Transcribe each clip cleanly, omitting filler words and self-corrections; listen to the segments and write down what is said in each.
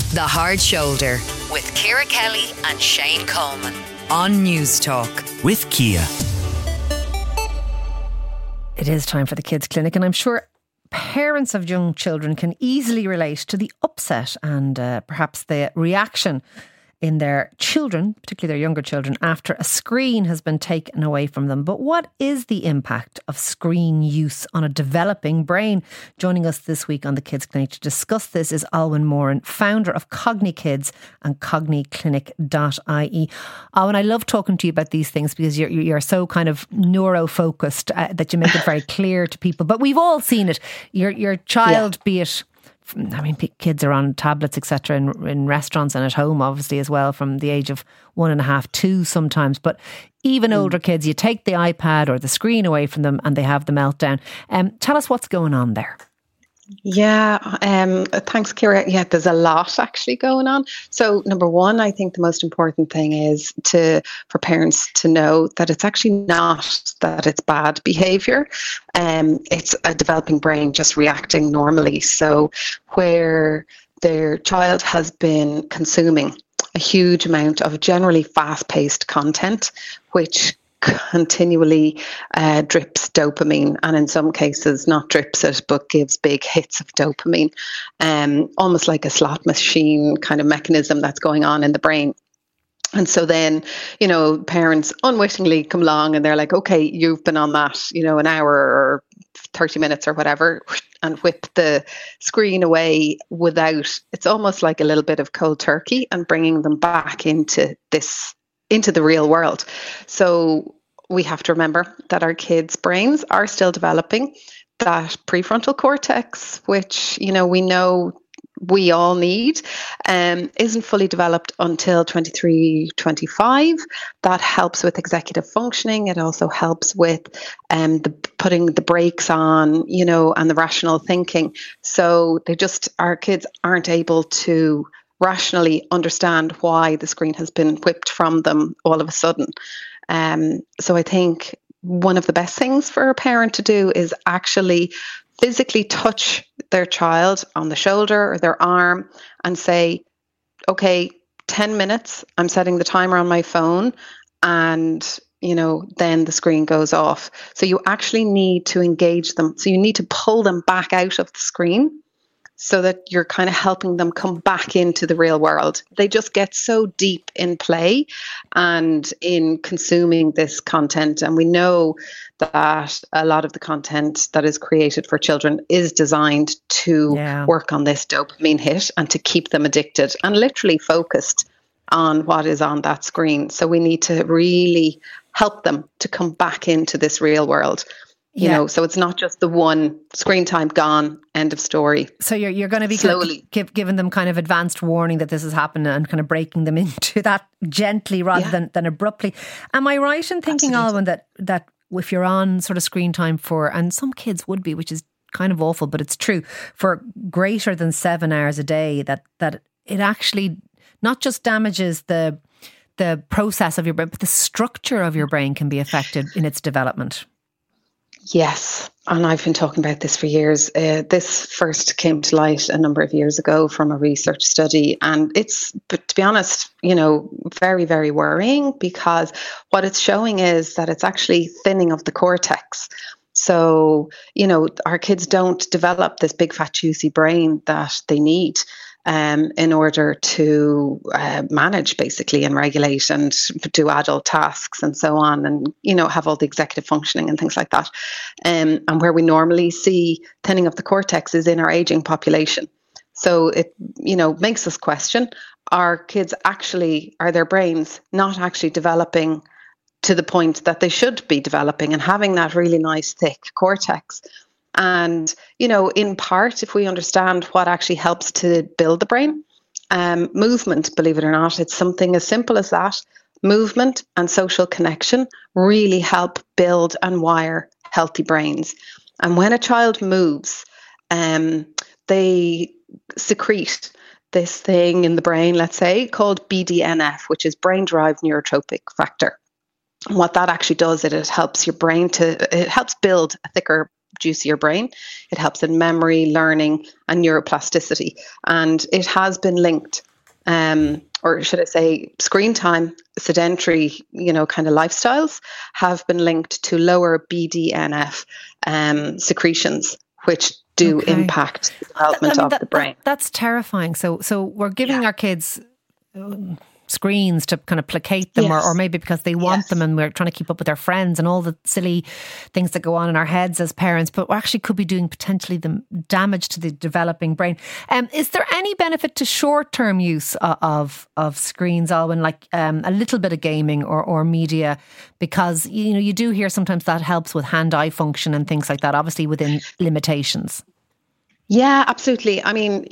The Hard Shoulder with Ciara Kelly and Shane Coleman on News Talk. With Kia. It is time for the Kids Clinic, and I'm sure parents of young children can easily relate to the upset and perhaps the reaction in their children, particularly their younger children, after a screen has been taken away from them. But what is the impact of screen use on a developing brain? Joining us this week on the Kids Clinic to discuss this is Alwyn Moran, founder of CogniKids and cogniclinic.ie. Alwyn, I love talking to you about these things because you're so kind of neuro-focused that you make it very clear to people. But we've all seen it. Your child, be it... I mean, kids are on tablets, etc., in restaurants and at home, obviously, as well, from the age of 1.5, 2 sometimes. But even older kids, you take the iPad or the screen away from them and they have the meltdown. Tell us what's going on there. Yeah, thanks, Ciara. Yeah, there's a lot actually going on. So number one, I think the most important thing is for parents to know that it's actually not that it's bad behaviour. It's a developing brain just reacting normally. So where their child has been consuming a huge amount of generally fast-paced content, which continually drips dopamine, and in some cases not drips it but gives big hits of dopamine, almost like a slot machine kind of mechanism that's going on in the brain. And so then, parents unwittingly come along and they're like, okay, you've been on that, an hour or 30 minutes or whatever, and whip the screen away it's almost like a little bit of cold turkey and bringing them back into the real world. So we have to remember that our kids' brains are still developing. That prefrontal cortex, which, we know we all need, isn't fully developed until 23, 25. That helps with executive functioning. It also helps with putting the brakes on, and the rational thinking. So our kids aren't able to rationally understand why the screen has been whipped from them all of a sudden. So I think one of the best things for a parent to do is actually physically touch their child on the shoulder or their arm and say, okay, 10 minutes, I'm setting the timer on my phone, and then the screen goes off. So you actually need to engage them. So you need to pull them back out of the screen so that you're kind of helping them come back into the real world. They just get so deep in play and in consuming this content. And we know that a lot of the content that is created for children is designed to work on this dopamine hit and to keep them addicted and literally focused on what is on that screen. So we need to really help them to come back into this real world. So it's not just the one screen time gone, end of story. So you're going to be slowly giving them kind of advanced warning that this is happening and kind of breaking them into that gently rather than abruptly. Am I right in thinking, Alwyn, that if you're on sort of screen time and some kids would be, which is kind of awful, but it's true, for greater than 7 hours a day, that it actually not just damages the process of your brain, but the structure of your brain can be affected in its development? Yes, and I've been talking about this for years. This first came to light a number of years ago from a research study, and but to be honest, very, very worrying, because what it's showing is that it's actually thinning of the cortex. So, our kids don't develop this big, fat, juicy brain that they need in order to manage basically and regulate and do adult tasks and so on, and have all the executive functioning and things like that. And where we normally see thinning of the cortex is in our aging population. So it makes us question: are their brains not actually developing to the point that they should be developing and having that really nice thick cortex? And, in part, if we understand what actually helps to build the brain, movement, believe it or not, it's something as simple as that. Movement and social connection really help build and wire healthy brains. And when a child moves, they secrete this thing in the brain, let's say, called BDNF, which is brain-derived neurotrophic factor. And what that actually does, it helps your brain it helps build a thicker juicier brain. It helps in memory, learning, and neuroplasticity. And it has been linked, or should I say, screen time, sedentary, kind of lifestyles have been linked to lower BDNF secretions, which do impact the development of the brain. That's terrifying. So we're giving our kids screens to kind of placate them, or maybe because they want them, and we're trying to keep up with their friends and all the silly things that go on in our heads as parents, but we actually could be doing potentially the damage to the developing brain. Is there any benefit to short-term use of screens, Alwyn, like a little bit of gaming or media? Because you do hear sometimes that helps with hand-eye function and things like that, obviously within limitations. Yeah, absolutely. I mean,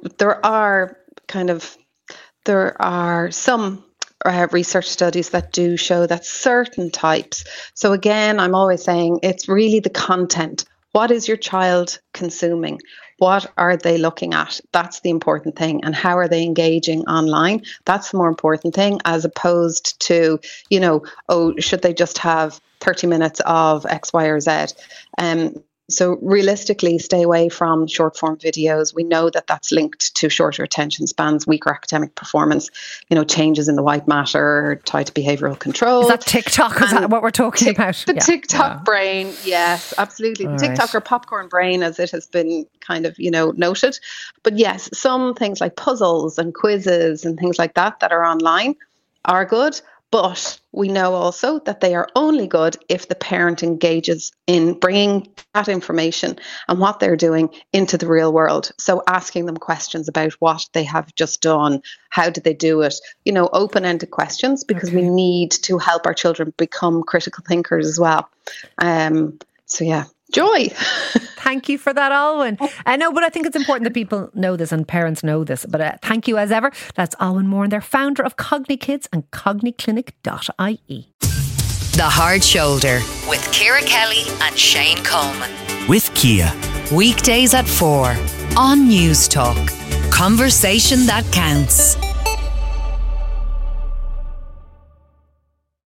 there are some research studies that do show that certain types. So again, I'm always saying it's really the content. What is your child consuming? What are they looking at? That's the important thing. And how are they engaging online? That's the more important thing, as opposed to, should they just have 30 minutes of X, Y, or Z? So realistically, stay away from short form videos. We know that that's linked to shorter attention spans, weaker academic performance, changes in the white matter tied to behavioural control. Is that TikTok? Is that what we're talking about? The TikTok brain, yes, absolutely. The TikTok or popcorn brain, as it has been kind of, noted. But yes, some things like puzzles and quizzes and things like that are online are good. But we know also that they are only good if the parent engages in bringing that information and what they're doing into the real world. So asking them questions about what they have just done, how did they do it, open-ended questions, because we need to help our children become critical thinkers as well. So yeah. Joy. Thank you for that, Alwyn. No, but I think it's important that people know this and parents know this. But thank you as ever. That's Alwyn Moran, they're founder of CogniKids and cogniclinic.ie. The Hard Shoulder with Ciara Kelly and Shane Coleman. With Kia. Weekdays at 4 on News Talk. Conversation that counts.